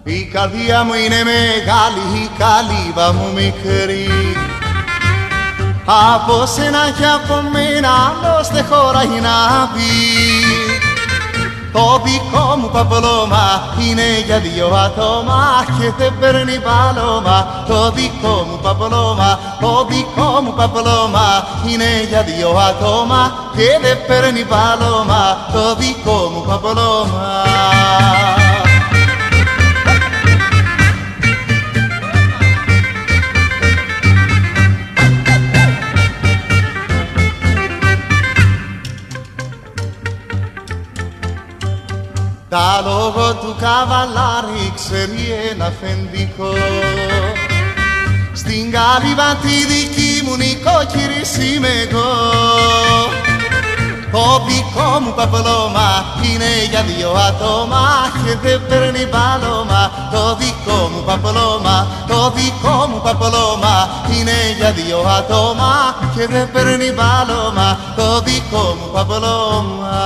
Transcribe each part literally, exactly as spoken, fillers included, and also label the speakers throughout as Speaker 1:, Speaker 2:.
Speaker 1: Η καρδιά μου είναι μεγάλη, η καλύβα μου μικρή. Από σένα και από μένα άλλος δεν χωράει να πει. Το δικό μου παπλώμα είναι για δυο άτομα και δεν παίρνει πάλωμα. Το δικό μου παπλώμα, το δικό μου παπλώμα είναι για δυο άτομα και δεν παίρνει πάλωμα. Το δικό μου παπλώμα. Τα λόγω του καβαλάρι ξέρει ένα αφεντικό. Στην καλύβα τη δική μου νοικοκυρίς είμαι εγώ. Το δικό μου παπλώμα είναι για δυο άτομα και δεν παίρνει πάλωμα. Το δικό μου παπλώμα, το δικό μου παπλώμα είναι για δυο άτομα και δεν παίρνει πάλωμα. Το δικό μου παπλώμα.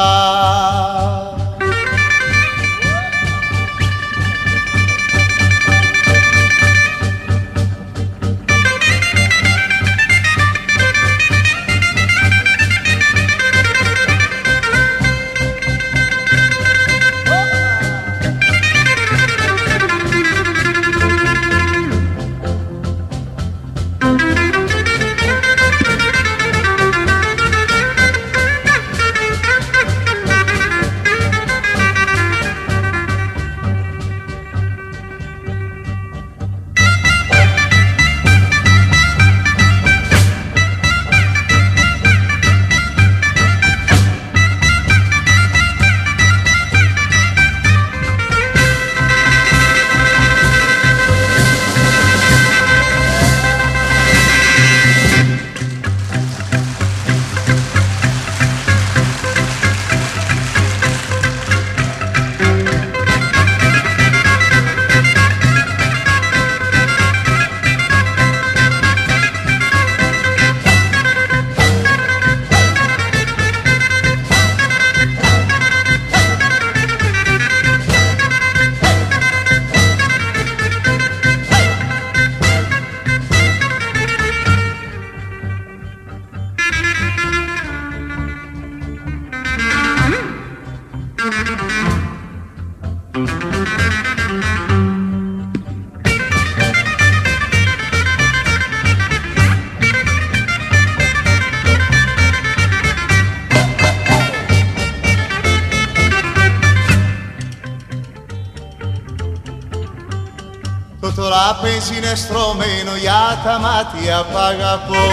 Speaker 1: Το τραπέζι είναι στρωμένο για τα μάτια που αγαπώ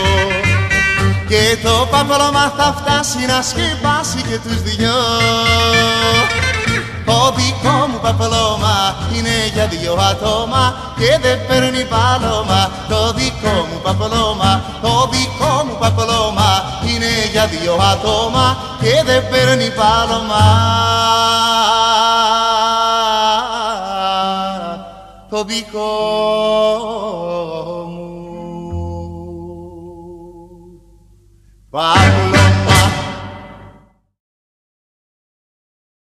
Speaker 1: και το παπλώμα θα φτάσει να σκεπάσει και τους δυο. Το δικό μου παπλώμα είναι για δυο άτομα και δεν παίρνει πάλωμα. Το δικό μου παπλώμα, το δικό μου παπλώμα είναι για δυο άτομα και δεν παίρνει πάλωμα. Το δικό μου παπλώμα.